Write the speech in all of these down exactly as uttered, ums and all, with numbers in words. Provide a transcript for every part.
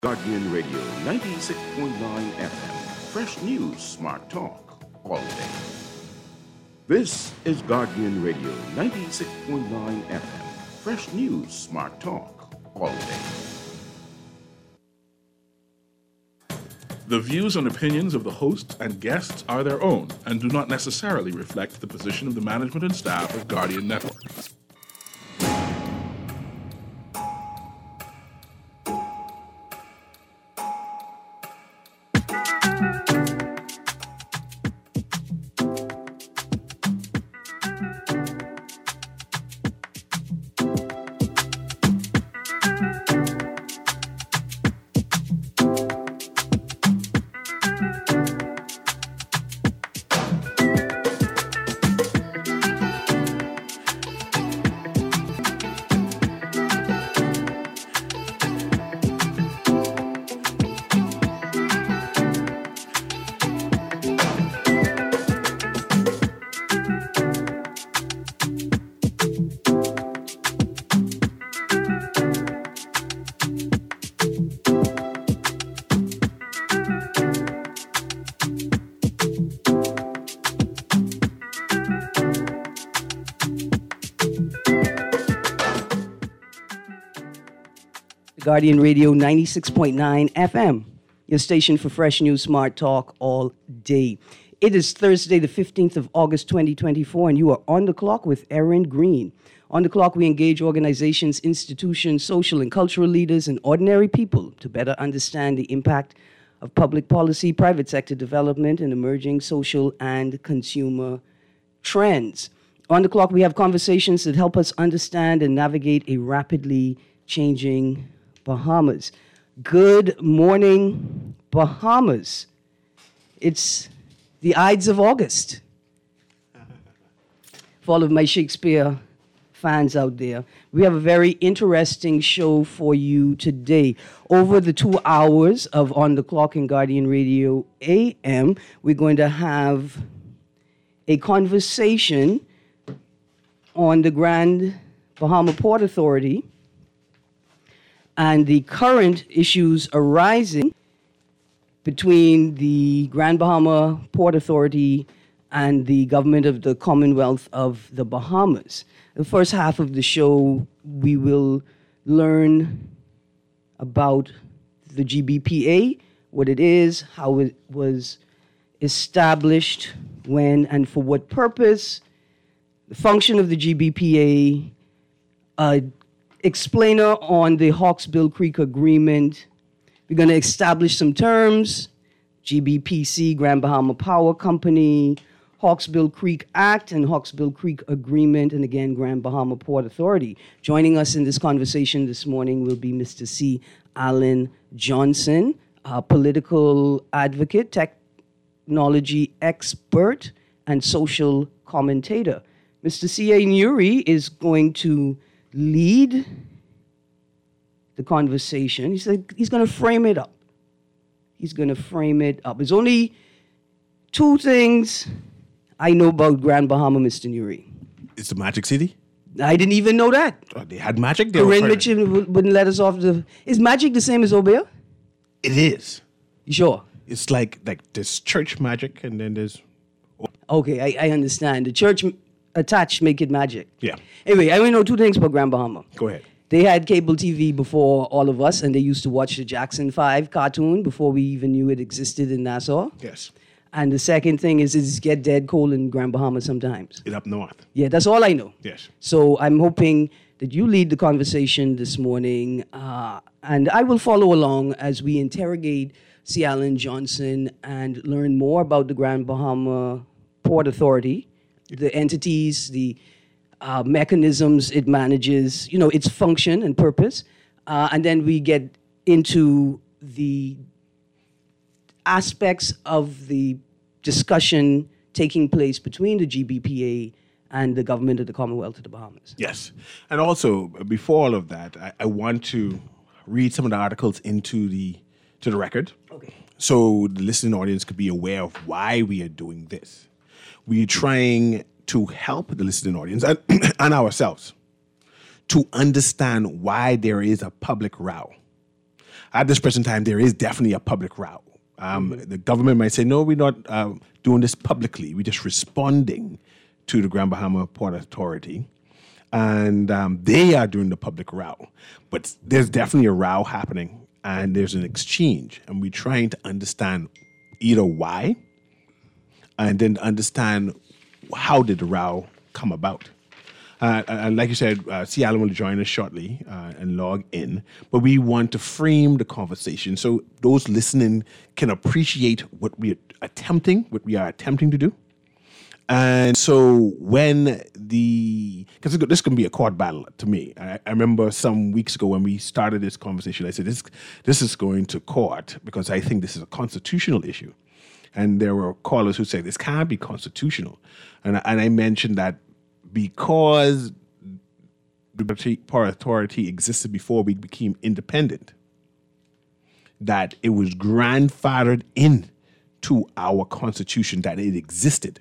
Guardian Radio ninety-six point nine F M. Fresh news, smart talk, all day. This is Guardian Radio ninety-six point nine F M. Fresh news, smart talk, all day. The views and opinions of the hosts and guests are their own and do not necessarily reflect the position of the management and staff of Guardian Network. Guardian Radio ninety-six point nine F M, your station for fresh news, smart talk all day. It is Thursday, the fifteenth of August, twenty twenty-four, and you are on the clock with Erin Green. On the clock, we engage organizations, institutions, social and cultural leaders, and ordinary people to better understand the impact of public policy, private sector development, and emerging social and consumer trends. On the clock, we have conversations that help us understand and navigate a rapidly changing Bahamas. Good morning, Bahamas. It's the Ides of August. For all of my Shakespeare fans out there, we have a very interesting show for you today. Over the two hours of On the Clock in Guardian Radio A M, we're going to have a conversation on the Grand Bahama Port Authority and the current issues arising between the Grand Bahama Port Authority and the government of the Commonwealth of the Bahamas. The first half of the show, we will learn about the G B P A, what it is, how it was established, when and for what purpose, the function of the G B P A, uh, explainer on the Hawksbill Creek Agreement. We're going to establish some terms, G B P C, Grand Bahama Power Company, Hawksbill Creek Act, and Hawksbill Creek Agreement, and again, Grand Bahama Port Authority. Joining us in this conversation this morning will be Mister C. Alan Johnson, a political advocate, technology expert, and social commentator. Mister C A. Nuri is going to lead the conversation. He said he's going to frame it up. He's going to frame it up. There's only two things I know about Grand Bahama, Mister Nuri. It's the Magic City? I didn't even know that. Oh, they had magic? They Corinne Mitchell wouldn't let us off the... Is magic the same as Obeah? It is. You sure? It's like like there's church magic and then there's... Okay, I, I understand. The church attached make it magic. Yeah. Anyway, I only know two things about Grand Bahama. Go ahead. They had cable T V before all of us, and they used to watch the Jackson five cartoon before we even knew it existed in Nassau. Yes. And the second thing is it's get dead cold in Grand Bahama sometimes. It's up north. Yeah, that's all I know. Yes. So I'm hoping that you lead the conversation this morning, uh, and I will follow along as we interrogate C. Alan Johnson and learn more about the Grand Bahama Port Authority, the entities, the uh, mechanisms it manages, you know, its function and purpose. Uh, and then we get into the aspects of the discussion taking place between the G B P A and the government of the Commonwealth of the Bahamas. Yes. And also, before all of that, I, I want to read some of the articles into the to the record. Okay. So the listening audience could be aware of why we are doing this. We're trying to help the listening audience and, and ourselves to understand why there is a public row at this present time, there is definitely a public row. Um, mm-hmm. The government might say, no, we're not uh, doing this publicly. We're just responding to the Grand Bahama Port Authority. And um, they are doing the public row. But there's definitely a row happening, and there's an exchange. And we're trying to understand either why, and then understand how did the row come about. Uh, and like you said, uh, C. Allen will join us shortly uh, and log in. But we want to frame the conversation so those listening can appreciate what we are attempting, what we are attempting to do. And so when the, because this can be a court battle to me. I, I remember some weeks ago when we started this conversation, I said, this, this is going to court because I think this is a constitutional issue. And there were callers who said, this can't be constitutional. And, and I mentioned that because the Port Authority existed before we became independent, that it was grandfathered in to our Constitution, that it existed.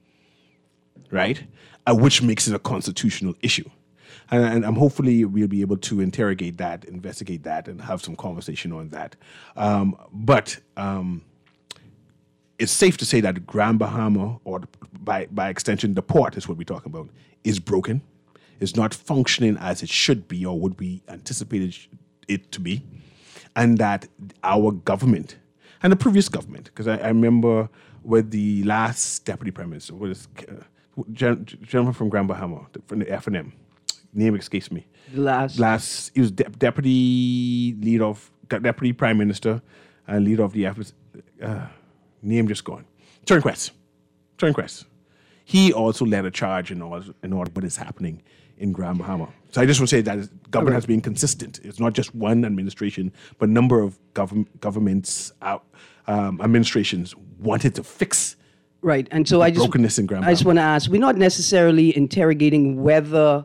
Right, uh, which makes it a constitutional issue, and, and um, hopefully we'll be able to interrogate that, investigate that, and have some conversation on that. Um, but um, it's safe to say that Grand Bahama, or by by extension, the port is what we're talking about, is broken. It's not functioning as it should be, or would we anticipated it to be, and that our government and the previous government, because I, I remember with the last deputy prime minister, what is uh, gentleman from Grand Bahama, from the F and M, name escapes me. Last, last, he was de- deputy leader of deputy prime minister and leader of the F. Uh, name just gone. Turnquest, Turnquest. He also led a charge in all in all what is happening in Grand Bahama. So I just want to say that government has been consistent. It's not just one administration, but a number of gov- governments, out, um, administrations wanted to fix. Right, and so I just, brokenness in Grand Bahama. I just want to ask, we're not necessarily interrogating whether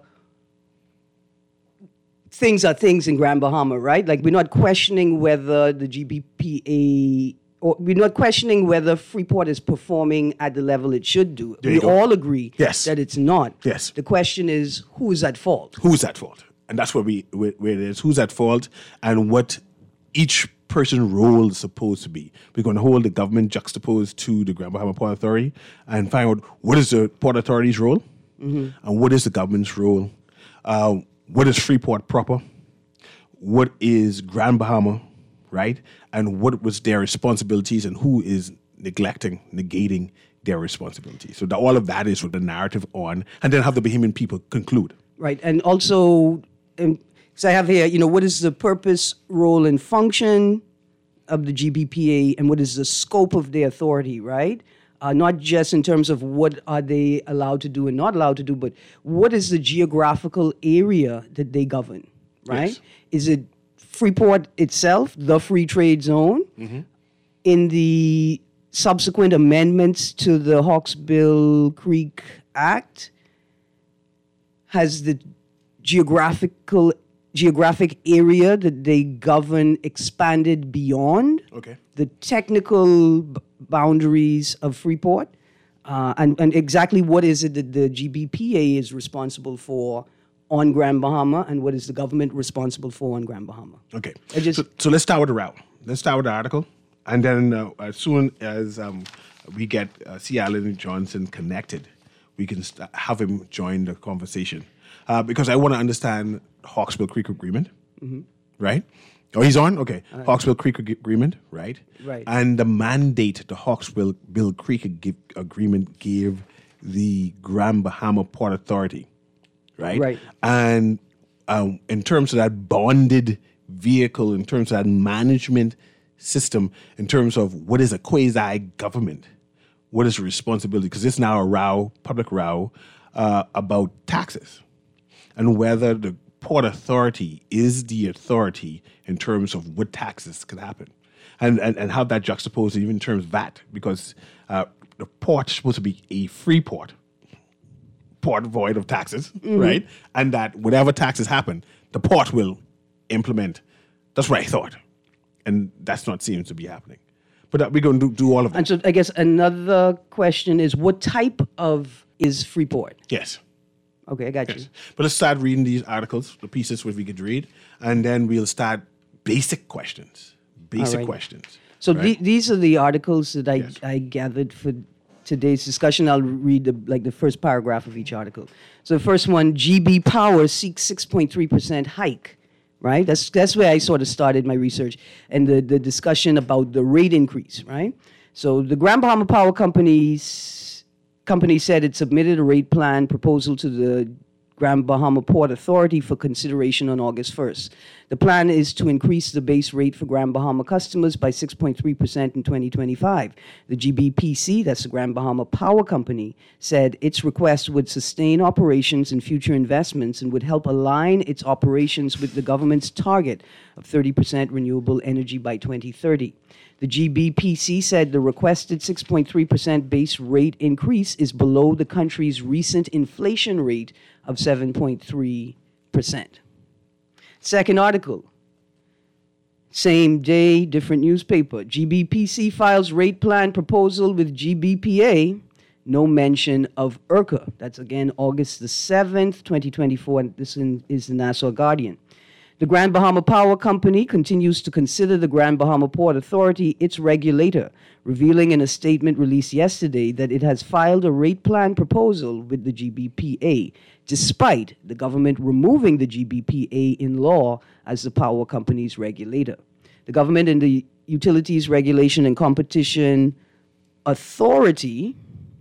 things are things in Grand Bahama, right? Like, we're not questioning whether the G B P A, or we're not questioning whether Freeport is performing at the level it should do. There We you go. all agree Yes. that it's not. Yes. The question is, who is at fault? Who's at fault? And that's where we where, where it is. Who's at fault, and what each person's role is supposed to be. We're going to hold the government juxtaposed to the Grand Bahama Port Authority and find out what is the Port Authority's role, mm-hmm. and what is the government's role. Uh, what is Freeport proper? What is Grand Bahama, right? And what was their responsibilities, and who is neglecting, negating their responsibilities. So that all of that is with the narrative on, and then have the Bahamian people conclude. Right, and also, um, so I have here, you know, what is the purpose, role, and function of the G B P A, and what is the scope of their authority, right? Uh, not just in terms of what are they allowed to do and not allowed to do, but what is the geographical area that they govern, right? Yes. Is it Freeport itself, the free trade zone? Mm-hmm. In the subsequent amendments to the Hawksbill Creek Act, has the geographical geographic area that they govern expanded beyond Okay. the technical b- boundaries of Freeport? Uh, and, and exactly what is it that the G B P A is responsible for on Grand Bahama, and what is the government responsible for on Grand Bahama? Okay. I just- so, so let's start with the route. Let's start with the article. And then uh, as soon as um, we get uh, C. Allen Johnson connected, we can st- have him join the conversation. Uh, because I want to understand Hawksbill Creek Agreement, mm-hmm. right? Oh, he's on? Okay. Right. Hawksbill Creek Ag- Agreement, right? Right. And the mandate the Hawksbill Bill Creek Ag- Agreement gave the Grand Bahama Port Authority, right? Right. And um, in terms of that bonded vehicle, in terms of that management system, in terms of what is a quasi-government, what is the responsibility? Because it's now a row, public row, uh, about taxes and whether the Port Authority is the authority in terms of what taxes can happen. And, and, and how that juxtaposed even in terms of V A T, because uh, the port is supposed to be a free port, port void of taxes, mm-hmm. right? And that whatever taxes happen, the port will implement. That's what I thought. And that's not seems to be happening. But uh, we're going to do, do all of that. And so I guess another question is, what type of is Freeport? Yes. Okay, I got Yes. you. But let's start reading these articles, the pieces which we could read, and then we'll start basic questions. Basic right. questions. So right? the, these are the articles that I, Yes. I gathered for today's discussion. I'll read the, like the first paragraph of each article. So the first one, G B Power seeks six point three percent hike, right? That's that's where I sort of started my research and the, the discussion about the rate increase, right? So the Grand Bahama Power Company's company said it submitted a rate plan proposal to the Grand Bahama Port Authority for consideration on August first. The plan is to increase the base rate for Grand Bahama customers by six point three percent in twenty twenty-five. The G B P C, that's the Grand Bahama Power Company, said its request would sustain operations and future investments and would help align its operations with the government's target of thirty percent renewable energy by twenty thirty. The G B P C said the requested six point three percent base rate increase is below the country's recent inflation rate of seven point three percent. Second article, same day, different newspaper. G B P C files rate plan proposal with G B P A, no mention of I R C A. That's again August the seventh, twenty twenty-four, and this is the Nassau Guardian. The Grand Bahama Power Company continues to consider the Grand Bahama Port Authority its regulator, revealing in a statement released yesterday that it has filed a rate plan proposal with the G B P A, despite the government removing the G B P A in law as the power company's regulator. The government and the Utilities Regulation and Competition Authority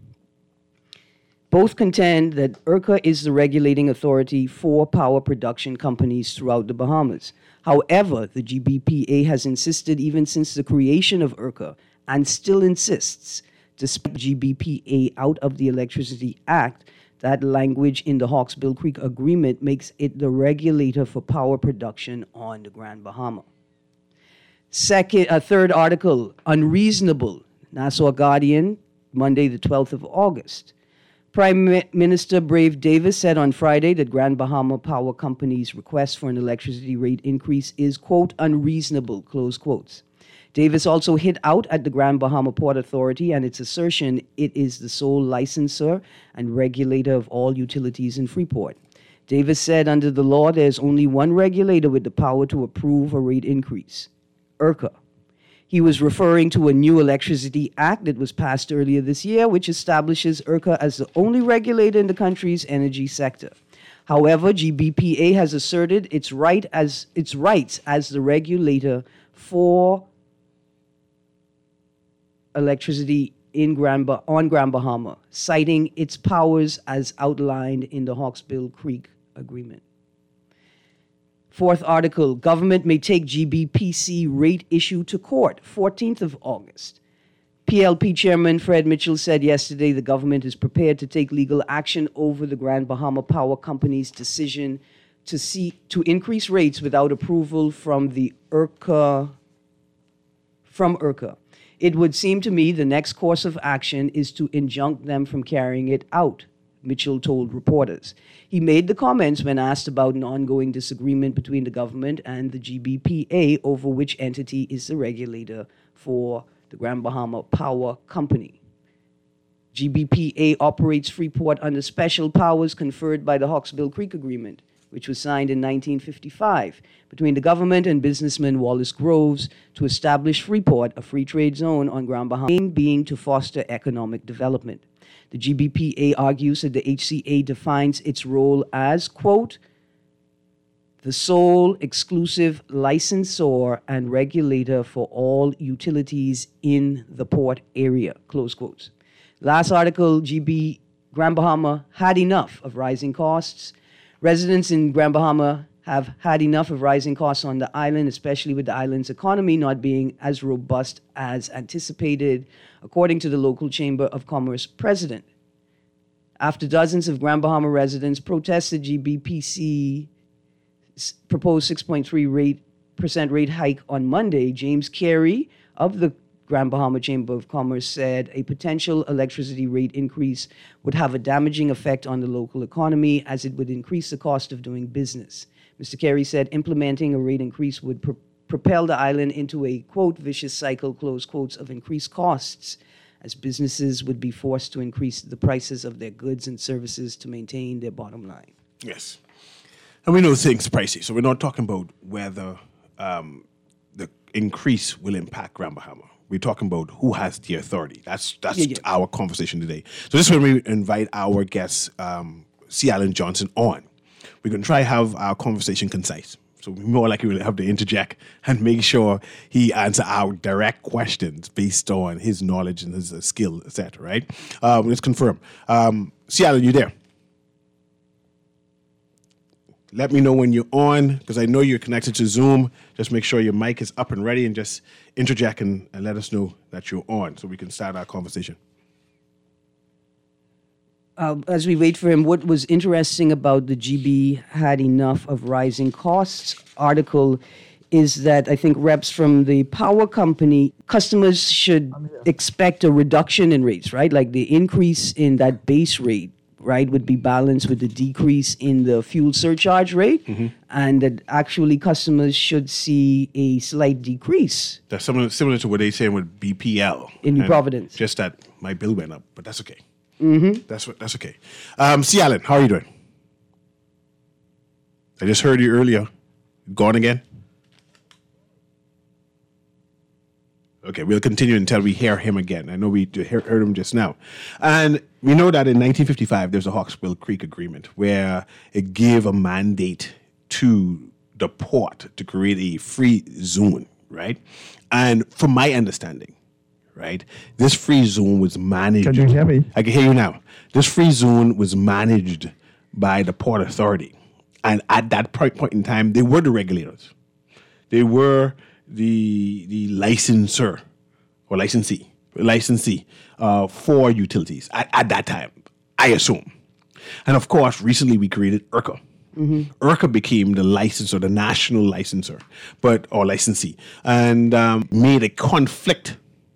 both contend that I R C A is the regulating authority for power production companies throughout the Bahamas. However, the G B P A has insisted even since the creation of I R C A, and still insists, despite G B P A out of the Electricity Act, that language in the Hawksbill Creek Agreement makes it the regulator for power production on the Grand Bahama. Second, a third article, unreasonable, Nassau Guardian, Monday the twelfth of August. Prime Minister Brave Davis said on Friday that Grand Bahama Power Company's request for an electricity rate increase is, quote, unreasonable, close quotes. Davis also hit out at the Grand Bahama Port Authority and its assertion it is the sole licensor and regulator of all utilities in Freeport. Davis said under the law there's only one regulator with the power to approve a rate increase, I R C A. He was referring to a new Electricity Act that was passed earlier this year, which establishes I R C A as the only regulator in the country's energy sector. However, G B P A has asserted its right as its rights as the regulator for electricity in Grand ba- on Grand Bahama, citing its powers as outlined in the Hawksbill Creek Agreement. Fourth article, government may take G B P C rate issue to court, fourteenth of August. P L P Chairman Fred Mitchell said yesterday the government is prepared to take legal action over the Grand Bahama Power Company's decision to see to increase rates without approval from the I R C A, from I R C A. It would seem to me the next course of action is to injunct them from carrying it out, Mitchell told reporters. He made the comments when asked about an ongoing disagreement between the government and the G B P A over which entity is the regulator for the Grand Bahama Power Company. G B P A operates Freeport under special powers conferred by the Hawksbill Creek Agreement, which was signed in nineteen fifty-five between the government and businessman Wallace Groves to establish Freeport, a free trade zone on Grand Bahama, aim being to foster economic development. The G B P A argues that the H C A defines its role as, quote, the sole exclusive licensor and regulator for all utilities in the port area, close quotes. Last article, G B Grand Bahama had enough of rising costs. Residents in Grand Bahama have had enough of rising costs on the island, especially with the island's economy not being as robust as anticipated, according to the local Chamber of Commerce president. After dozens of Grand Bahama residents protested G B P C proposed six point three percent rate hike on Monday, James Carey of the Grand Bahama Chamber of Commerce said a potential electricity rate increase would have a damaging effect on the local economy as it would increase the cost of doing business. Mister Carey said implementing a rate increase would pro- propel the island into a, quote, vicious cycle, close quotes, of increased costs, as businesses would be forced to increase the prices of their goods and services to maintain their bottom line. Yes. And we know things pricey, so we're not talking about whether um, increase will impact Grand Bahama. We're talking about who has the authority. That's that's Yeah, yeah. our conversation today. So this is when we invite our guest, um, C. Allen Johnson, on. We're going to try to have our conversation concise. So we more likely will have to interject and make sure he answer our direct questions based on his knowledge and his uh, skill, et cetera. Right? Um, let's confirm. Um, C. Allen, you there? Let me know when you're on, because I know you're connected to Zoom. Just make sure your mic is up and ready, and just interject and, and let us know that you're on so we can start our conversation. Uh, as we wait for him, what was interesting about the G B had enough of rising costs article is that I think reps from the power company, customers should expect a reduction in rates, right? Like the increase in that base rate, right, would be balanced with the decrease in the fuel surcharge rate, mm-hmm. and that actually customers should see a slight decrease. That's similar, similar to what they saying with B P L. In New Providence. Just that my bill went up, but that's okay. Mm-hmm. That's what. That's okay. Um, C. Allen, how are you doing? I just heard you earlier. Gone again? Okay, we'll continue until we hear him again. I know we heard him just now. And we know that in nineteen fifty-five, there's a Hawksbill Creek Agreement where it gave a mandate to the port to create a free zone, right? And from my understanding, right, this free zone was managed. Can you hear me? I can hear you now. This free zone was managed by the Port Authority. And at that point in time, they were the regulators. They were the the licensor or licensee, licensee uh, for utilities at, at that time, I assume. And of course, recently we created I R C A. Mm-hmm. I R C A became the licensor, the national licensor, but or licensee, and um, made a conflict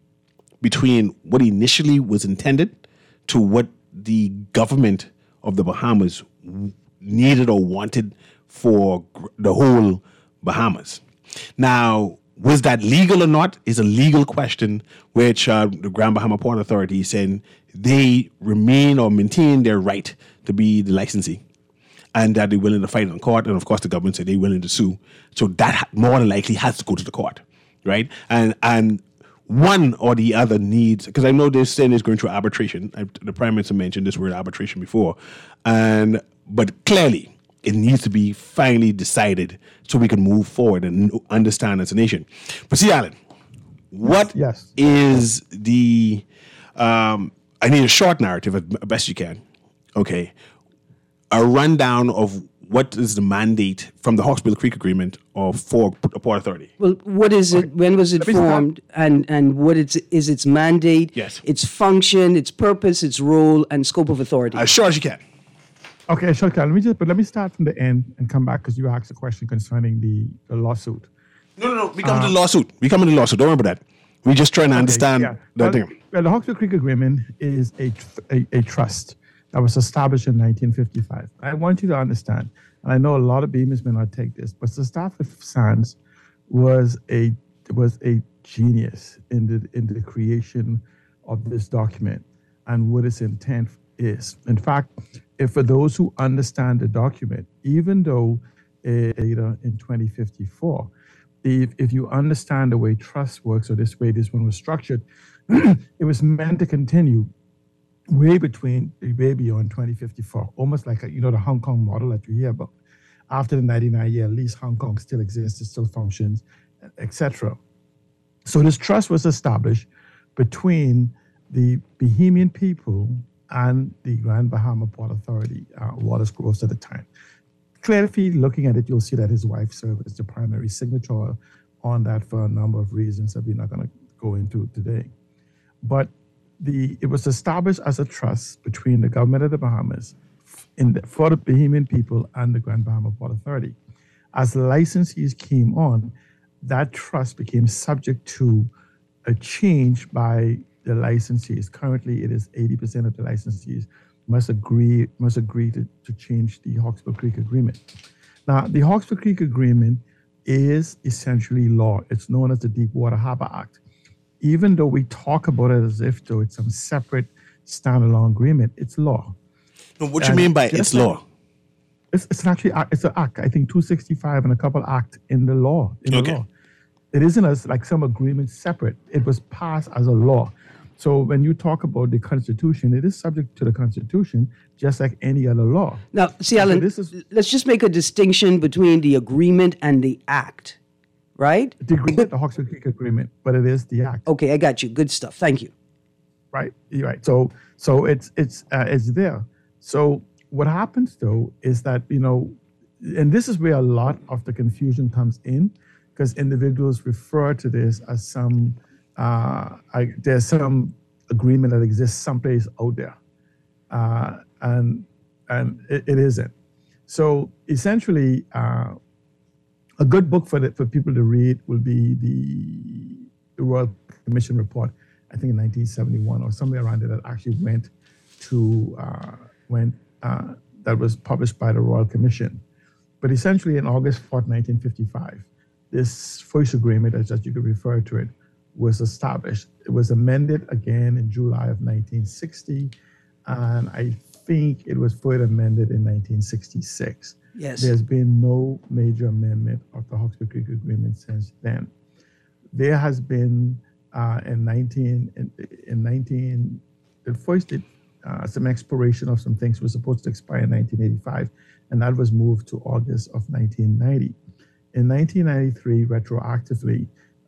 between what initially was intended to what the government of the Bahamas needed or wanted for the whole Bahamas. Now, was that legal or not is a legal question, which uh, the Grand Bahama Port Authority is saying they remain or maintain their right to be the licensee, and that they're willing to fight in court. And of course, the government said they're willing to sue. So that more than likely has to go to the court, right? And and one or the other needs, because I know this thing is going through arbitration. I, the Prime Minister mentioned this word arbitration before, and but clearly it needs to be finally decided so we can move forward and understand as a nation. But see, Allen, what yes. is the, um, I need a short narrative as best you can, okay, a rundown of what is the mandate from the Hawksbill Creek Agreement or for the Port Authority? Well, what is it? When was it formed? And and what is, is its mandate? Yes. Its function, its purpose, its role, and scope of authority? As short as you can. Okay, sure. Let me just, but let me start from the end and come back because you asked a question concerning the, the lawsuit. No, no, no. We come uh, to the lawsuit. We come to the lawsuit. Don't worry about that. We're just trying to okay, understand yeah. that well, thing. Well, the Hawksbill Creek Agreement is a, a a trust that was established in nineteen fifty-five. I want you to understand, and I know a lot of Bahamians may not take this, but the staff of SANS was a was a genius in the in the creation of this document and what its intent is. In fact, if for those who understand the document, even though uh, you know in twenty fifty-four, if if you understand the way trust works or this way this one was structured, it was meant to continue way between, way beyond twenty fifty-four, almost like, a, you know, the Hong Kong model that you hear about. After the ninety-nine year lease, Hong Kong still exists, it still functions, et cetera. So this trust was established between the Bahamian people and the Grand Bahama Port Authority, uh, Wallace Groves at the time. Clearly, looking at it, you'll see that his wife served as the primary signature on that for a number of reasons that we're not going to go into today. But The, it was established as a trust between the government of the Bahamas in the, for the Bahamian people and the Grand Bahama Port Authority. As licensees came on, that trust became subject to a change by the licensees. Currently, it is eighty percent of the licensees must agree must agree to, to change the Hawksbill Creek Agreement. Now, the Hawksbill Creek Agreement is essentially law. It's known as the Deepwater Harbor Act. Even though we talk about it as if though it's some separate standalone agreement, it's law. No, what do you mean by it's law? It's, it's actually it's an act. I think two sixty-five and a couple act in the law. In okay. the law. it isn't as like some agreements separate. It was passed as a law. So when you talk about the Constitution, it is subject to the Constitution, just like any other law. Now, see, Alan, so this is, let's just make a distinction between the agreement and the act, right? The agreement, the Hawkesbury Creek Agreement, but it is the act. Okay, I got you. Good stuff. Thank you. Right, you're right. So, so it's it's uh, it's there. So what happens though is that, you know, and this is where a lot of the confusion comes in, because individuals refer to this as some. Uh, I, there's some agreement that exists someplace out there, uh, and and it, it isn't. So essentially, uh, a good book for the, for people to read will be the, the Royal Commission report. I think in nineteen seventy-one or somewhere around there, that actually went to uh, went uh, that was published by the Royal Commission. But essentially, in August fourth, nineteen fifty-five, this first agreement, as just you could refer to it, was established. It was amended again in July of nineteen sixty, and I think it was further amended in nineteen sixty-six. Yes. There's been no major amendment of the Hawkesbury Creek Agreement since then. There has been uh, in nineteen in, in nineteen at first it, uh, some expiration of some things was supposed to expire in nineteen eighty-five, and that was moved to August of nineteen ninety. In nineteen ninety-three, retroactively,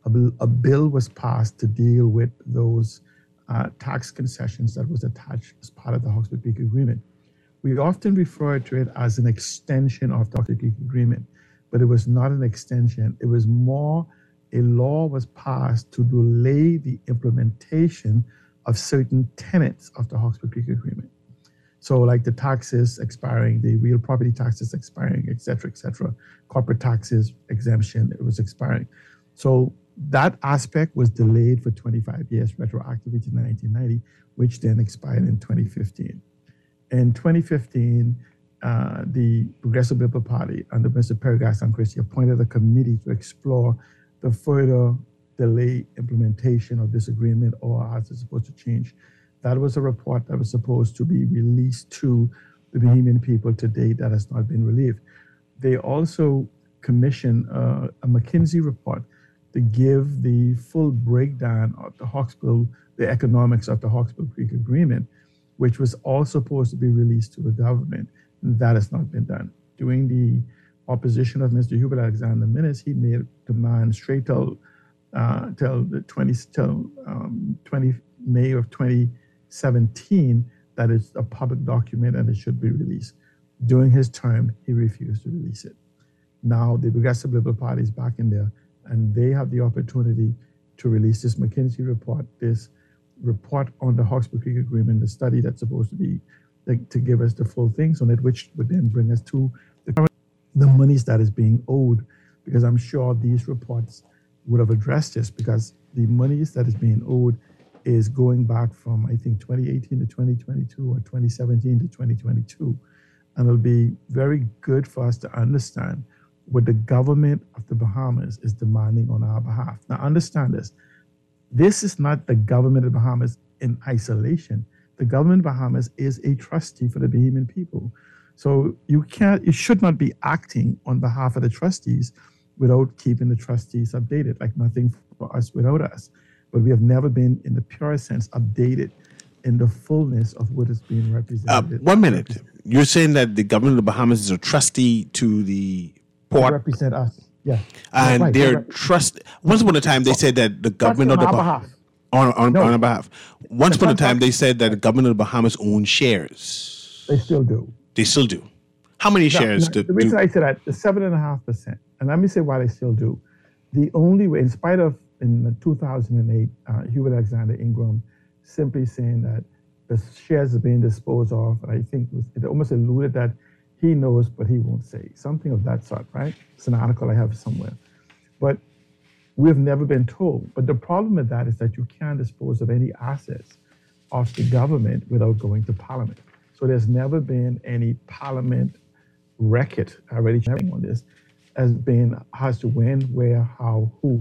a bill was passed to deal with those uh, tax concessions that was attached as part of the Hawkesbury Creek Agreement. We often refer to it as an extension of the Hawkesbury Creek Agreement, but it was not an extension. It was more a law was passed to delay the implementation of certain tenets of the Hawkesbury Creek Agreement. So like the taxes expiring, the real property taxes expiring, et cetera, et cetera, corporate taxes exemption, it was expiring. So that aspect was delayed for twenty-five years, retroactively to nineteen ninety, which then expired in twenty fifteen. In twenty fifteen, uh, the Progressive Liberal Party under Mister Peregrine Christie appointed a committee to explore the further delay implementation of this agreement, or how it's supposed to change. That was a report that was supposed to be released to the Bahamian people to date that has not been released. They also commissioned uh, a McKinsey report to give the full breakdown of the Hawkesbury, the economics of the Hawkesbury Creek Agreement, which was all supposed to be released to the government. And that has not been done. During the opposition of Mister Hubert Alexander Minnis, he made demand straight till uh, till the twenty till um, twenty May of twenty seventeen that it's a public document and it should be released. During his term, he refused to release it. Now the Progressive Liberal Party is back in there, and they have the opportunity to release this McKinsey report, this report on the Hawkesbury Creek Agreement, the study that's supposed to be like, to give us the full things on it, which would then bring us to the, the monies that is being owed, because I'm sure these reports would have addressed this, because the monies that is being owed is going back from, I think, twenty eighteen to twenty twenty-two or twenty seventeen to twenty twenty-two. And it'll be very good for us to understand what the government of the Bahamas is demanding on our behalf. Now, understand this. This is not the government of the Bahamas in isolation. The government of Bahamas is a trustee for the Bahamian people. So you can't, you should not be acting on behalf of the trustees without keeping the trustees updated, like nothing for us without us. But we have never been, in the purest sense, updated in the fullness of what is being represented. Uh, one minute. You're saying that the government of the Bahamas is a trustee to the port? They represent us, yeah. And right, they're right. trust. Once upon a time, they said that the government of on the our Bahamas. behalf. On, on, No. on our behalf. Once The upon a time, contract- they said that the government of the Bahamas owns shares. They still do. They still do. How many Now, shares now, do, the reason do I say that, the seven and a half percent, and let me say why they still do. The only way, in spite of in two thousand eight, uh, Hubert Alexander Ingram simply saying that the shares are being disposed of, and I think it, was, it almost alluded that he knows, but he won't say, something of that sort, right? It's an article I have somewhere. But we've never been told. But the problem with that is that you can't dispose of any assets of the government without going to Parliament. So there's never been any Parliament record already sharing on this as being as to when, where, how, who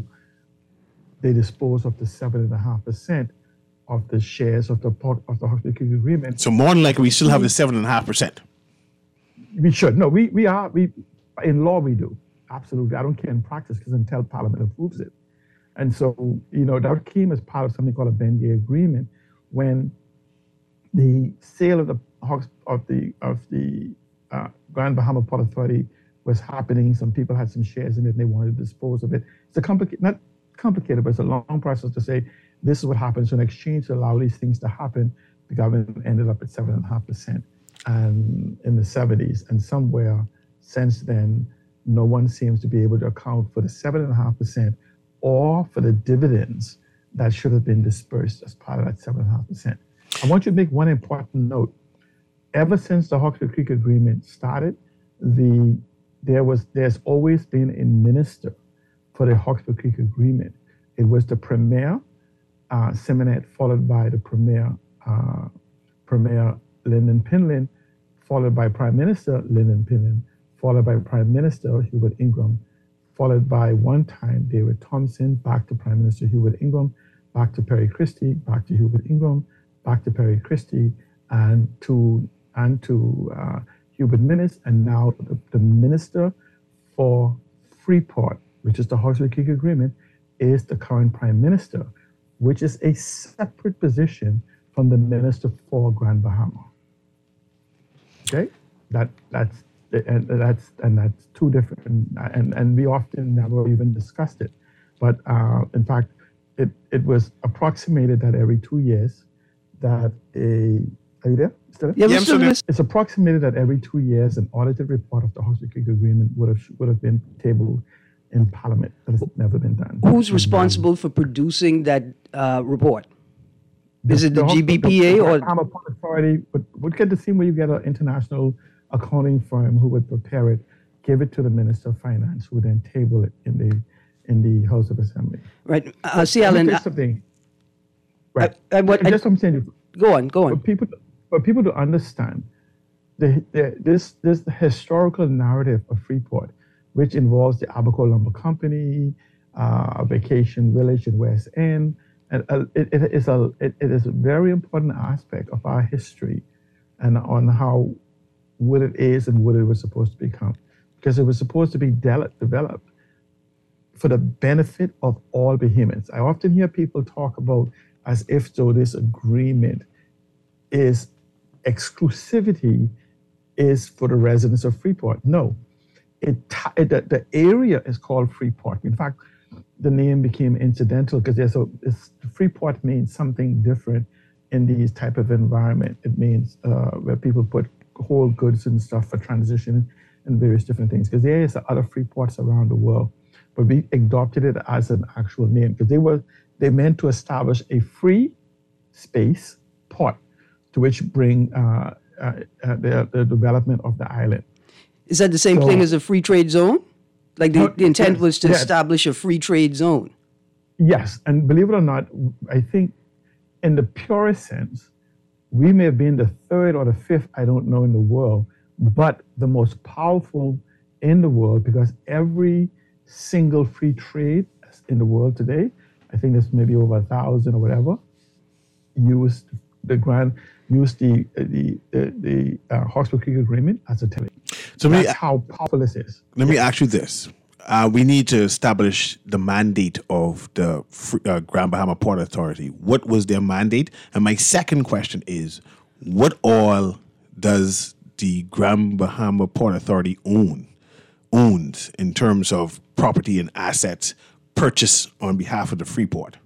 they dispose of the seven and a half percent of the shares of the port of the Hawkesbury Creek Agreement. so more than likely we still have the seven and a half percent. We should. No, we, we are, we in law we do. Absolutely. I don't care in practice because until Parliament approves it. And so, you know, that came as part of something called a Bengay Agreement, when the sale of the Hawks of the of the uh, Grand Bahama Port Authority was happening. Some people had some shares in it, and they wanted to dispose of it. It's a complicated, not complicated, but it's a long process to say this is what happens. So in exchange to allow these things to happen, the government ended up at seven and a half percent, and in the seventies, and somewhere since then, no one seems to be able to account for the seven and a half percent or for the dividends that should have been dispersed as part of that seven and a half percent. I want you to make one important note. Ever since the Hawkesbury Creek Agreement started, the there was there's always been a minister for the Hawkesbury Creek Agreement. It was the Premier uh, Simonette, followed by the Premier uh, Premier Lynden Pinland, followed by Prime Minister Lynden Pinland, followed by Prime Minister Hubert Ingraham, followed by one time David Thompson, back to Prime Minister Hubert Ingraham, back to Perry Christie, back to Hubert Ingraham, back to Perry Christie, and to and to uh, Hubert Minnis, and now the, the Minister for Freeport, which is the Hawkesbury Creek Agreement, is the current Prime Minister, which is a separate position from the Minister for Grand Bahama. Okay, that that's and that's and that's two different, and and we often never even discussed it, but uh, in fact, it it was approximated that every two years, that a are you there? Still there? Yeah, Yeah, I'm still there. It's approximated that every two years, an audited report of the Hawkesbury Creek Agreement would have would have been tabled in Parliament. That has never been done. Who's responsible for producing that uh, report? Is it the, the G B P A the, or? the Bahama Port Authority would, would get the same where you get an international accounting firm who would prepare it, give it to the Minister of Finance, who would then table it in the in the House of Assembly. Right. Uh, see, Let me Alan. tell you uh, something. Right. I- I- what- I- Just what I'm saying. Go on. Go For on. people, for people to understand, the, the, this this historical narrative of Freeport, which involves the Abaco Lumber Company, uh, a vacation village in West End, and uh, it, it is a it, it is a very important aspect of our history, and on how what it is and what it was supposed to become, because it was supposed to be de- developed for the benefit of all Bahamians. I often hear people talk about as if though this agreement is exclusivity is for the residents of Freeport. No, it, it the, the area is called Freeport. In fact, the name became incidental because there's a it's, Freeport means something different in these type of environment. It means uh, where people put whole goods and stuff for transition and various different things. Because there is other Freeports around the world, but we adopted it as an actual name because they were they meant to establish a free space port to which bring uh, uh, uh, the, the development of the island. Is that the same So- thing as a free trade zone? Like the, No, the intent yes, was to yes. establish a free trade zone. Yes, and believe it or not, I think in the purest sense, we may have been the third or the fifth, I don't know, in the world, but the most powerful in the world because every single free trade in the world today, I think there's maybe over a thousand or whatever, used the grand, used the the the, the uh, Hawkesbury Creek Agreement as a template. So let me, That's how powerful this is. let me ask you this. Uh, we need to establish the mandate of the Fr- uh, Grand Bahama Port Authority. What was their mandate? And my second question is, what all does the Grand Bahama Port Authority own, owns in terms of property and assets purchased on behalf of the Freeport?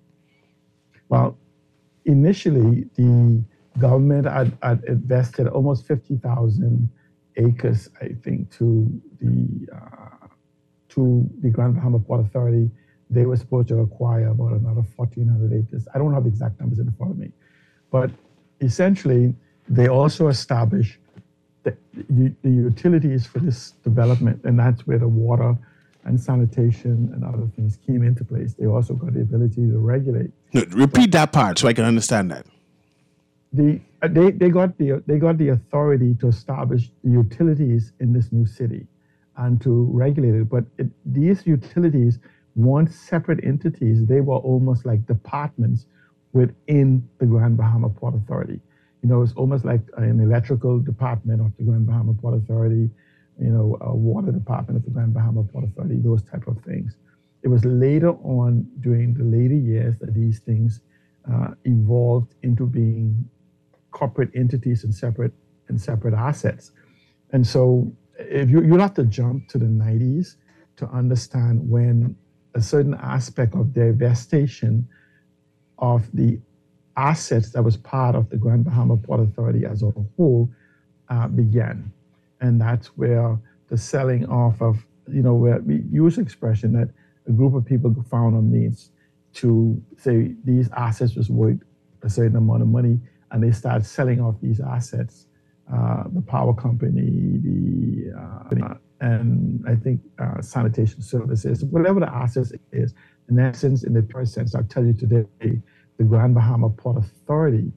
Well, initially, the government had, had invested almost fifty thousand acres, I think, to the uh, to the Grand Bahama Port Authority. They were supposed to acquire about another fourteen hundred acres. I don't have the exact numbers in front of me, but essentially, they also established the, the, the utilities for this development, and that's where the water and sanitation and other things came into place. They also got the ability to regulate. No, repeat that part so I can understand that. The, uh, they, they, got the, they got the authority to establish the utilities in this new city and to regulate it. But it, these utilities weren't separate entities. They were almost like departments within the Grand Bahama Port Authority. You know, it's almost like an electrical department of the Grand Bahama Port Authority, you know, a water department of the Grand Bahama Port Authority, those type of things. It was later on, during the later years, that these things uh, evolved into being corporate entities and separate and separate assets. And so, if you you'll have to jump to the nineties to understand when a certain aspect of their vestation of the assets that was part of the Grand Bahama Port Authority as a whole uh, began. And that's where the selling off of, you know, where we use the expression that a group of people found a means to say these assets was worth a certain amount of money, and they start selling off these assets, uh, the power company, the uh, and I think uh, sanitation services, whatever the assets is. In essence, in the pure sense, I'll tell you today, the Grand Bahama Port Authority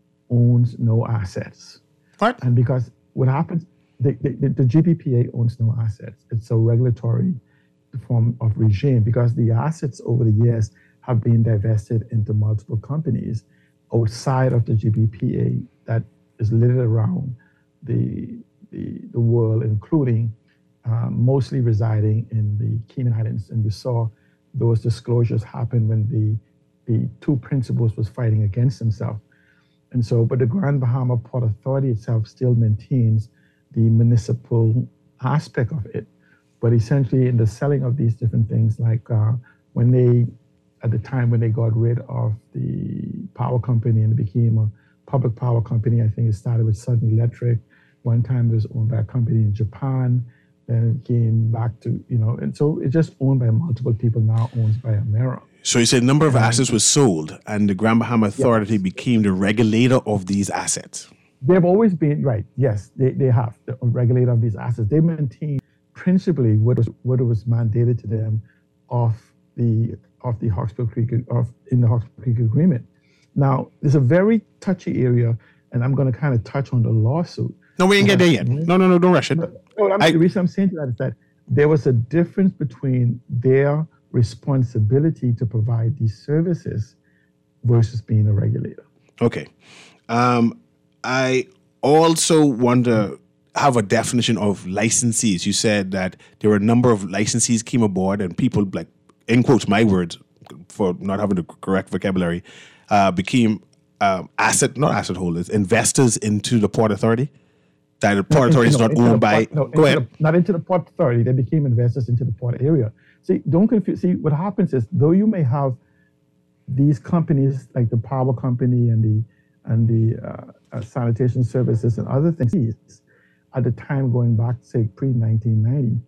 owns no assets. What? And because what happens, the, the, the G B P A owns no assets. It's a regulatory form of regime, because the assets over the years have been divested into multiple companies outside of the G B P A that is littered around the, the, the world, including um, mostly residing in the Cayman Islands. And you saw those disclosures happen when the, the two principals was fighting against themselves. And so, but the Grand Bahama Port Authority itself still maintains the municipal aspect of it. But essentially, in the selling of these different things, like uh, when they, at the time when they got rid of the power company and it became a public power company, I think it started with Southern Electric. One time it was owned by a company in Japan. Then it came back to, you know, and so it's just owned by multiple people, now owned by Emera. So you said a number of assets was sold, and the Grand Bahama Authority yes. became the regulator of these assets. They've always been, right, yes, they, they have, the regulator of these assets. They maintain principally what was, what was mandated to them of the of the Hawkesbury Creek, of in the Hawkesbury Creek Agreement. Now, there's a very touchy area, and I'm going to kind of touch on the lawsuit. No, we ain't get there yet. No, no, no, don't rush it. No, I mean, the reason I'm saying that is that there was a difference between their responsibility to provide these services versus being a regulator. Okay. Um, I also want to have a definition of licensees. You said that there were a number of licensees came aboard, and people, like, in quotes, my words, for not having the correct vocabulary, uh, became um, asset, not asset holders, investors into the Port Authority. That the Port Authority is not owned by. Port, no, go ahead. The, not into the Port Authority. They became investors into the port area. See, don't confuse. See, what happens is, though you may have these companies like the power company and the and the uh, uh, sanitation services and other things, at the time going back, say pre nineteen ninety,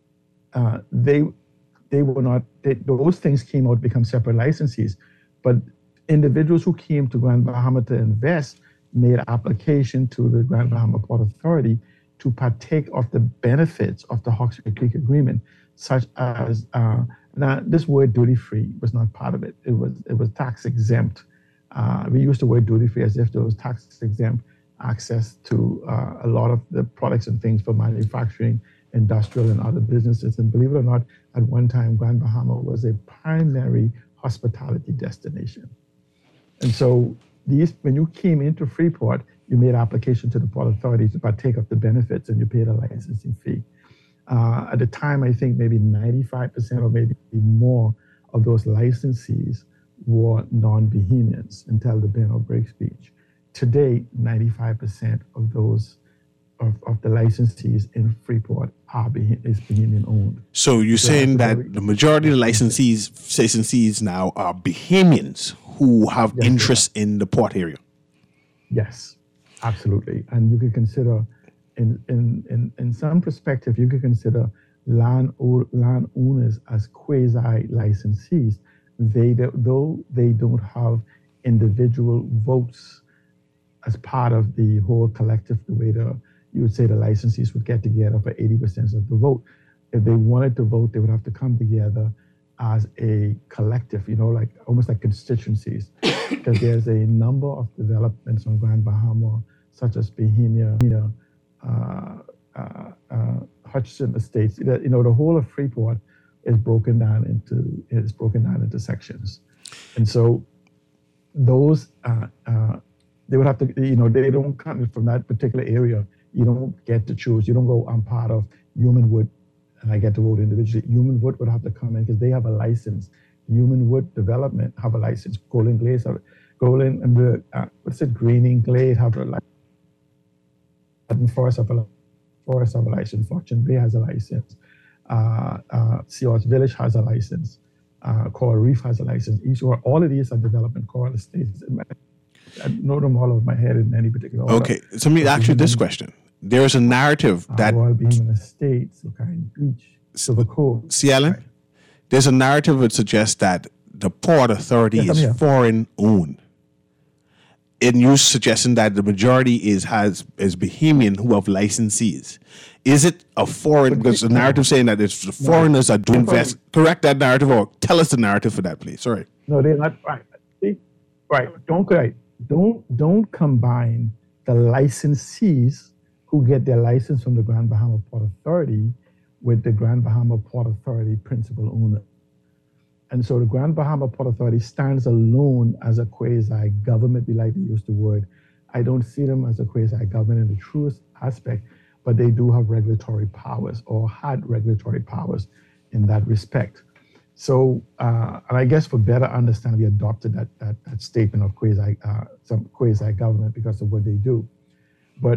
uh, they they were not. They, those things came out to become separate licensees, but individuals who came to Grand Bahama to invest made application to the Grand Bahama Port Authority to partake of the benefits of the Hawkesbury Creek Agreement, such as uh, now this word duty free was not part of it. It was it was tax exempt. Uh, we used the word duty free as if there was tax exempt access to uh, a lot of the products and things for manufacturing, industrial, and other businesses. And believe it or not, at one time, Grand Bahama was a primary hospitality destination. And so these, when you came into Freeport, you made application to the Port Authority to partake of the benefits, and you paid a licensing fee. Uh, at the time, I think maybe ninety-five percent or maybe more of those licensees were non-Bahamians until the Ben O'Brien speech. Today, ninety-five percent of those of, of the licensees in Freeport are Bah- is Bahamian owned. So you're so saying that the majority of the licensees licensees now are Bahamians who have yes, interest yeah. in the port area? Yes, absolutely. And you could consider, in in in, in some perspective, you could consider land land owners as quasi licensees. They though they don't have individual votes as part of the whole collective, the way the you would say the licensees would get together for eighty percent of the vote. If they wanted to vote, they would have to come together as a collective, you know, like almost like constituencies, because there's a number of developments on Grand Bahama, such as Bahia, uh, uh, uh, Hutchinson Estates. You know, the whole of Freeport is broken down into is broken down into sections, and so those uh, uh, they would have to, you know, they don't come from that particular area. You don't get to choose. You don't go, I'm part of Humanwood and I get to vote individually, Human Wood would have to come in because they have a license. Human Wood Development have a license. Golden Glades have Golden and the uh, what's it? Greening Glade have a license. Forest have a Forest have a license. Fortune Bay has a license. Uh, uh, Seahorse Village has a license. Uh, Coral Reef has a license. Each or all of these are development coral estates. I know them all over my head in any particular order. Okay, so let me ask you this question. There is a narrative that... Royal Beacon Estates, Locaine Beach, Silver Cove. See, Alan? Right. There's a narrative that suggests that the Port Authority yes, is foreign-owned. And you're suggesting that the majority is has is Bahamian who have licensees. Is it a foreign... Because the narrative saying that it's the foreigners that do invest... Correct that narrative or tell us the narrative for that, please. Sorry. No, they're not... Right. They, right. Don't... Right. Don't don't combine the licensees who get their license from the Grand Bahama Port Authority with the Grand Bahama Port Authority principal owner. And so the Grand Bahama Port Authority stands alone as a quasi-government, we like to use the word. I don't see them as a quasi-government in the truest aspect, but they do have regulatory powers or had regulatory powers in that respect. So, uh, and I guess for better understanding, we adopted that that, that statement of quasi, uh, some quasi-government because of what they do. But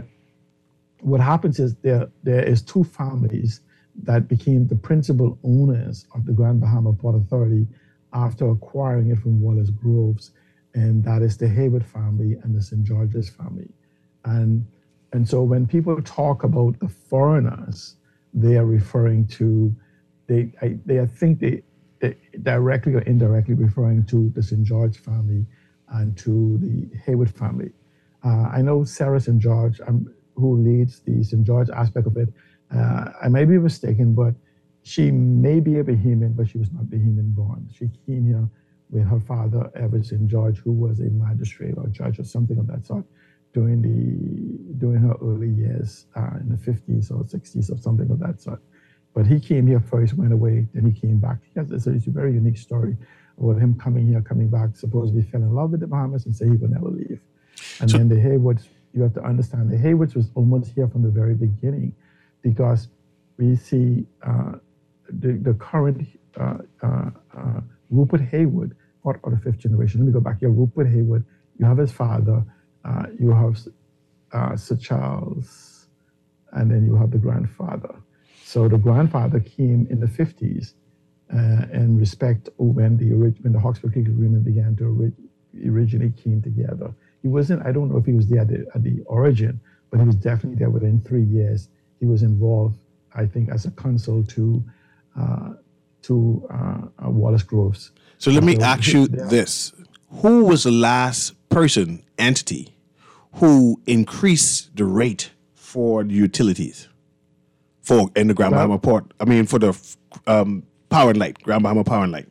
what happens is there there is two families that became the principal owners of the Grand Bahama Port Authority after acquiring it from Wallace Groves, and that is the Hayward family and the Saint George's family. And and so when people talk about the foreigners, they are referring to they I, they I think they. directly or indirectly referring to the Saint George family and to the Hayward family. Uh, I know Sarah Saint George, um, who leads the Saint George aspect of it. Uh, I may be mistaken, but she may be a Bahamian, but she was not Bahamian born. She came here with her father, Everett Saint George, who was a magistrate or judge or something of that sort during the during her early years uh, in the fifties or sixties or something of that sort. But he came here first, went away, then he came back. He has this, it's a very unique story about him coming here, coming back, supposedly fell in love with the Bahamas and said he would never leave. And so, then the Haywoods, you have to understand, the Haywoods was almost here from the very beginning because we see uh, the, the current uh, uh, uh, Rupert Haywood, part of the fifth generation. Let me go back here. Rupert Haywood, you have his father, uh, you have uh, Sir Charles, and then you have the grandfather. So the grandfather came in the fifties uh, in respect when the when the Hawkesbury Creek Agreement began to ori- originally came together. He wasn't, I don't know if he was there at the, at the origin, but he was definitely there within three years. He was involved, I think, as a consul to uh, to uh, uh, Wallace Groves. So let me so ask you there. this. Who was the last person, entity, who increased the rate for the utilities? For in the Grand well, Bahama Port, I mean, for the um, Power and Light, Grand Bahama Power and Light.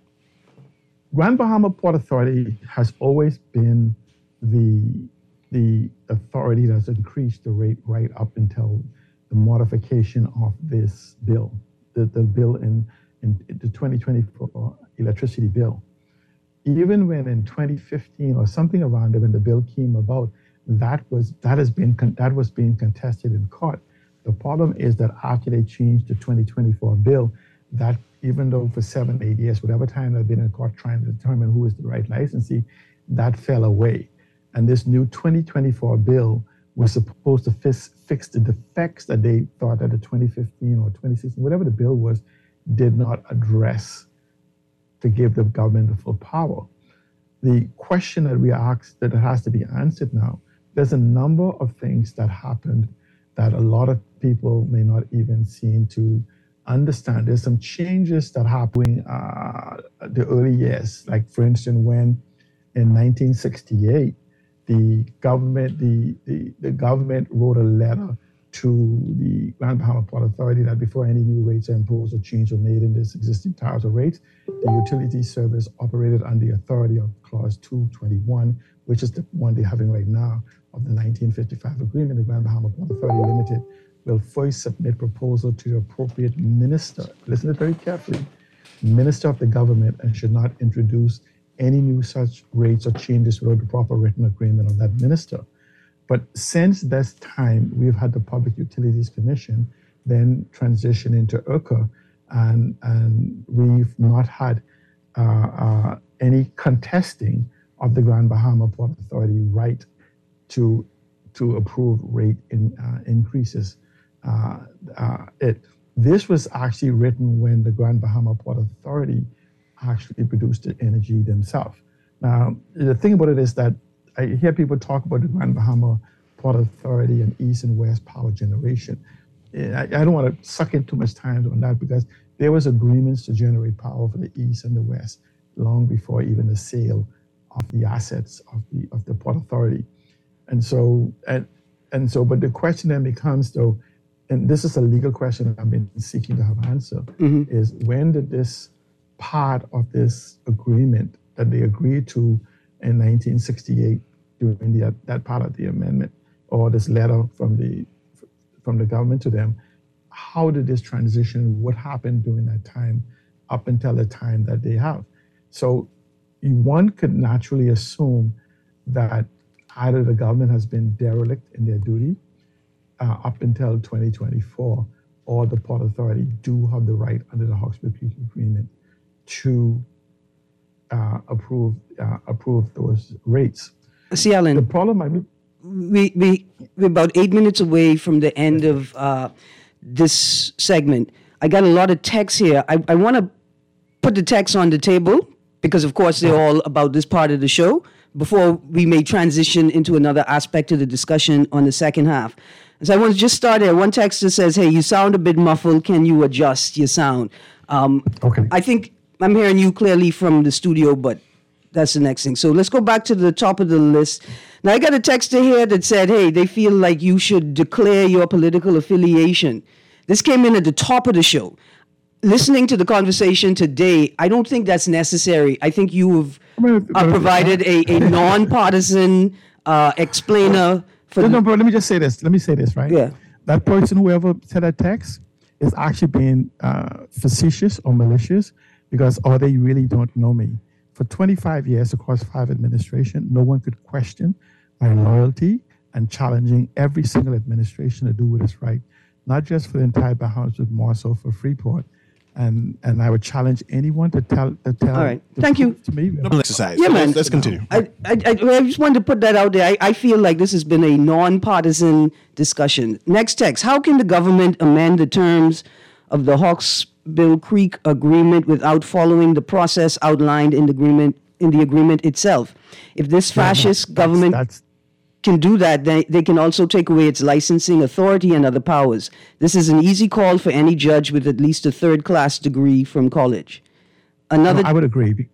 Grand Bahama Port Authority has always been the the authority that's increased the rate right up until the modification of this bill, the, the bill in, in the twenty twenty-four electricity bill. Even when in twenty fifteen or something around it, when the bill came about, that was that has been that was being contested in court. The problem is that after they changed the twenty twenty-four bill, that even though for seven, eight years, whatever time they've been in court trying to determine who is the right licensee, that fell away. And this new twenty twenty-four bill was supposed to fix, fix the defects that they thought that the twenty fifteen or twenty sixteen, whatever the bill was, did not address to give the government the full power. The question that we asked that has to be answered now, there's a number of things that happened that a lot of people may not even seem to understand. There's some changes that happened in uh, the early years, like for instance, when in nineteen sixty-eight, the government, the, the, the government wrote a letter to the Grand Bahama Port Authority that before any new rates are imposed or change are made in this existing tariffs or rates, the utility service operated under the authority of Clause two twenty-one, which is the one they're having right now, of the nineteen fifty-five agreement. The Grand Bahama Port Authority Limited will first submit proposal to the appropriate minister, listen to it very carefully, minister of the government, and should not introduce any new such rates or changes without the proper written agreement of that minister. But since this time, we've had the Public Utilities Commission then transition into I R C A, and and we've not had uh, uh, any contesting of the Grand Bahama Port Authority right to to approve rate in, uh, increases. Uh, uh, it this was actually written when the Grand Bahama Port Authority actually produced the energy themselves. Now, the thing about it is that I hear people talk about the Grand Bahama Port Authority and East and West power generation. I, I don't want to suck in too much time on that because there was agreements to generate power for the East and the West long before even the sale of the assets of the of the Port Authority. And so, and, and so, but the question then becomes though, and this is a legal question I've been seeking to have answered, mm-hmm. is when did this part of this agreement that they agreed to in nineteen sixty-eight during the, that part of the amendment or this letter from the from the government to them, how did this transition, what happened during that time up until the time that they have? So one could naturally assume that either the government has been derelict in their duty uh, up until twenty twenty-four, or the Port Authority do have the right under the Hawkesbury Creek Agreement to uh, approve uh, approve those rates. See, Alan, the problem I mean, we, we, we're about eight minutes away from the end of uh, this segment. I got a lot of text here. I, I want to put the text on the table because, of course, they're all about this part of the show before we may transition into another aspect of the discussion on the second half. So I want to just start there. One texter says, hey, you sound a bit muffled. Can you adjust your sound? Um, okay. I think I'm hearing you clearly from the studio, but that's the next thing. So let's go back to the top of the list. Now, I got a texter here that said, hey, they feel like you should declare your political affiliation. This came in at the top of the show. Listening to the conversation today, I don't think that's necessary. I think you have uh, provided a, a non-partisan uh, explainer. For no, no, bro, let me just say this. Let me say this, right? Yeah. That person, whoever said that text, is actually being uh, facetious or malicious because, oh, they really don't know me. For twenty-five years across five administration, no one could question my loyalty and challenging every single administration to do what is right, not just for the entire Bahamas, but more so for Freeport. And and I would challenge anyone to tell to tell. All right, thank you. To me, no exercise. Yeah, man. Let's, let's continue. I, I I I just wanted to put that out there. I, I feel like this has been a non-partisan discussion. Next text: how can the government amend the terms of the Hawkesbury Creek Agreement without following the process outlined in the agreement in the agreement itself? If this fascist yeah, no, that's, government that's, can do that, they, they can also take away its licensing authority and other powers. This is an easy call for any judge with at least a third-class degree from college. Another, no, I would agree.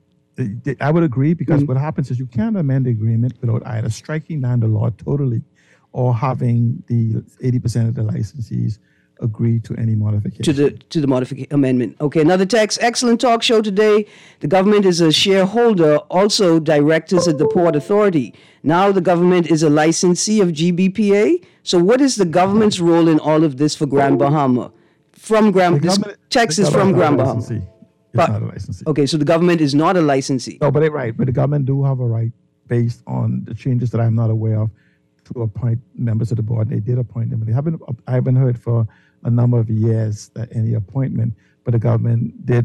I would agree because mm-hmm. what happens is you can't amend the agreement without either striking down the law totally or having the eighty percent of the licensees agree to any modification. To the to the modification amendment. Okay, another text. Excellent talk show today. The government is a shareholder, also directors at the Port Authority. Now the government is a licensee of G B P A. So what is the government's role in all of this for Grand Bahama? From Grand, this text is from Grand Bahama. It's but, not a licensee. Okay, so the government is not a licensee. No, but they're right. But the government do have a right, based on the changes that I'm not aware of, to appoint members of the board. They did appoint them. They haven't. I haven't heard for a number of years that any appointment, but the government did,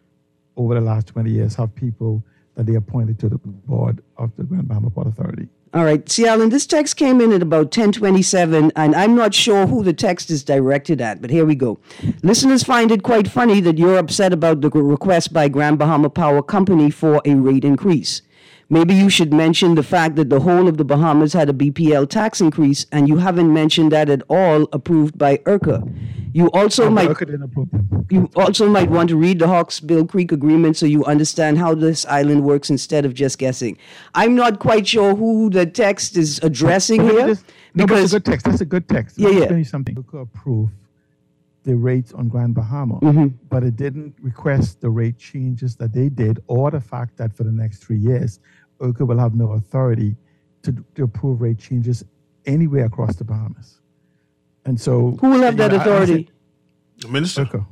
over the last twenty years, have people that they appointed to the board of the Grand Bahama Port Authority. All right. See, Alan, this text came in at about ten twenty-seven, and I'm not sure who the text is directed at, but here we go. Listeners find it quite funny that you're upset about the request by Grand Bahama Power Company for a rate increase. Maybe you should mention the fact that the whole of the Bahamas had a B P L tax increase, and you haven't mentioned that at all, approved by I R C A. You also oh, might I R C A didn't approve them. you also might want to read the Hawkesbury Creek Agreement so you understand how this island works instead of just guessing. I'm not quite sure who the text is addressing but here. Just, no, but it's a good text. That's a good text. Yeah, Let me yeah. tell you something. I R C A approved the rates on Grand Bahama, Mm-hmm. but it didn't request the rate changes that they did, or the fact that for the next three years, I R C A will have no authority to, to approve rate changes anywhere across the Bahamas. And so, Who will have that know, I- I authority? said- The minister. I R C A.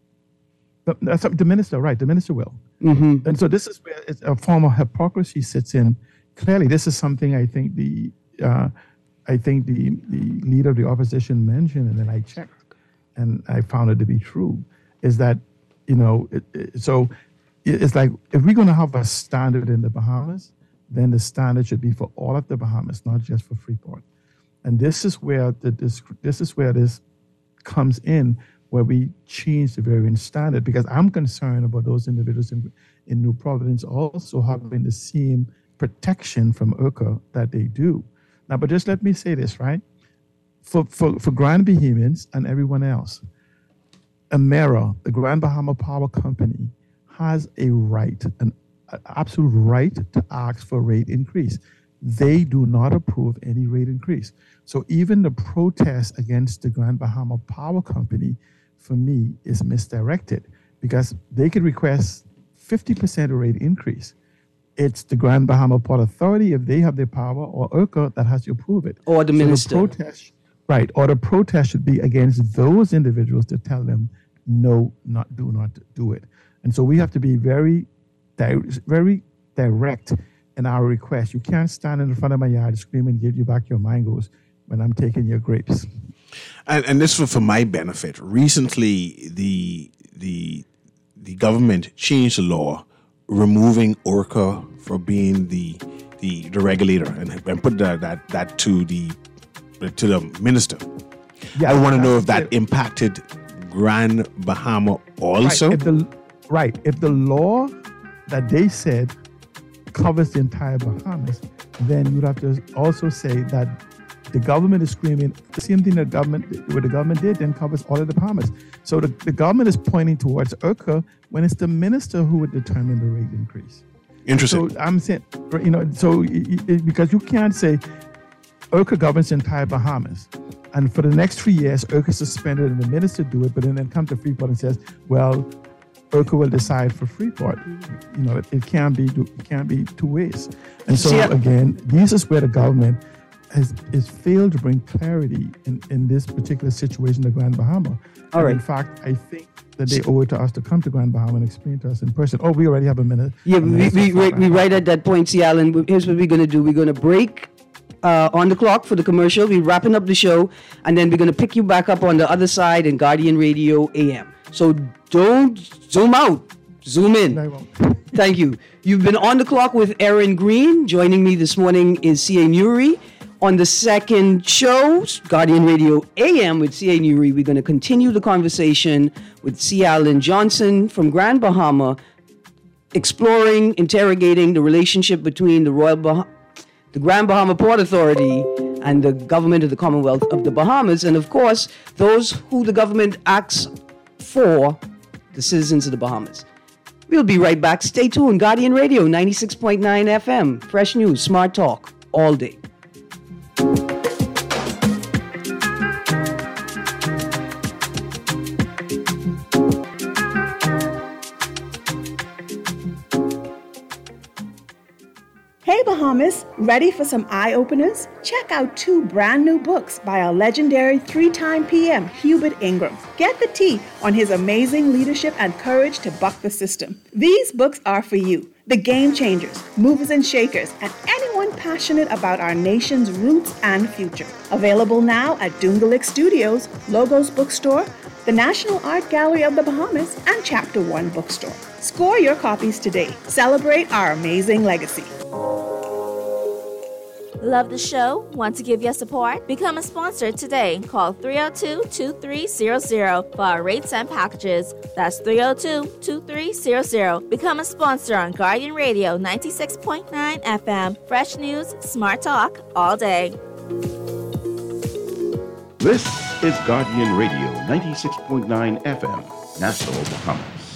The, that's the minister, right? The minister will. Mm-hmm. And so this is where it's a form of hypocrisy sits in. Clearly, this is something I think the uh, I think the, the leader of the opposition mentioned, and then I checked, and I found it to be true, is that you know, it, it, so it, it's like if we're going to have a standard in the Bahamas, then the standard should be for all of the Bahamas, not just for Freeport. And this is where the this, this is where this comes in, where we change the variant standard, because I'm concerned about those individuals in, in New Providence also having the same protection from IRCA that they do. Now, but just let me say this, right? For, for, for Grand Bahamians and everyone else, Emera, the Grand Bahama Power Company, has a right, an, an absolute right to ask for rate increase. They do not approve any rate increase. So even the protest against the Grand Bahama Power Company, for me, is misdirected, because they could request fifty percent rate increase. It's the Grand Bahama Port Authority, if they have the power, or IRCA that has to approve it. Or the so minister. The protest, right, or the protest should be against those individuals to tell them, no, not do not do it. And so we have to be very, di- very direct in our request. You can't stand in front of my yard screaming, give you back your mangoes when I'm taking your grapes. And, and this was for my benefit. Recently, the the the government changed the law, removing IRCA for being the the, the regulator, and, and put that, that that to the to the minister. Yeah, I want to know if that impacted Grand Bahama also. Right. If the, right. If the law that they said covers the entire Bahamas, then you'd have to also say that the government is screaming the same thing that government what the government did then covers all of the Bahamas. So the, the government is pointing towards IRCA when it's the minister who would determine the rate increase. Interesting. So I'm saying, you know, so it, it, because you can't say IRCA governs the entire Bahamas, and for the next three years IRCA suspended and the minister do it, but then then come to Freeport and says, well, IRCA will decide for Freeport. You know, it, it can't be it can't be two ways. And so See, again, this is where the government has is failed to bring clarity in, in this particular situation, the Grand Bahama. All and right. In fact, I think that they owe it to us to come to Grand Bahama and explain to us in person. Oh, we already have a minute. Yeah, a we, minute we, for we, Grand we Bahama. right at that point, see, Alan, here's what we're going to do. We're going to break uh, on the clock for the commercial. We're wrapping up the show, and then we're going to pick you back up on the other side in Guardian Radio A M. So don't zoom out. Zoom in. I won't. Thank you. You've been on the clock with Aaron Green. Joining me this morning is C A. Newry. On the second show, Guardian Radio A M with C A. Newry, we're going to continue the conversation with C. Alan Johnson from Grand Bahama, exploring, interrogating the relationship between the Royal bah- the Grand Bahama Port Authority and the government of the Commonwealth of the Bahamas, and of course, those who the government acts for, the citizens of the Bahamas. We'll be right back. Stay tuned. Guardian Radio, ninety-six point nine F M. Fresh news, smart talk, all day. Hey Bahamas, ready for some eye-openers? Check out two brand new books by our legendary three-time P M, Hubert Ingram. Get the tea on his amazing leadership and courage to buck the system. These books are for you, the game changers, movers and shakers, and anyone passionate about our nation's roots and future. Available now at Dungalik Studios, Logos Bookstore, the National Art Gallery of the Bahamas, and Chapter One Bookstore. Score your copies today. Celebrate our amazing legacy. Love the show? Want to give your support? Become a sponsor today. Call three oh two, two three zero zero for our rates and packages. That's three oh two, two three zero zero. Become a sponsor on Guardian Radio ninety-six point nine F M. Fresh news, smart talk, all day. This is Guardian Radio ninety-six point nine F M, Nassau, Bahamas.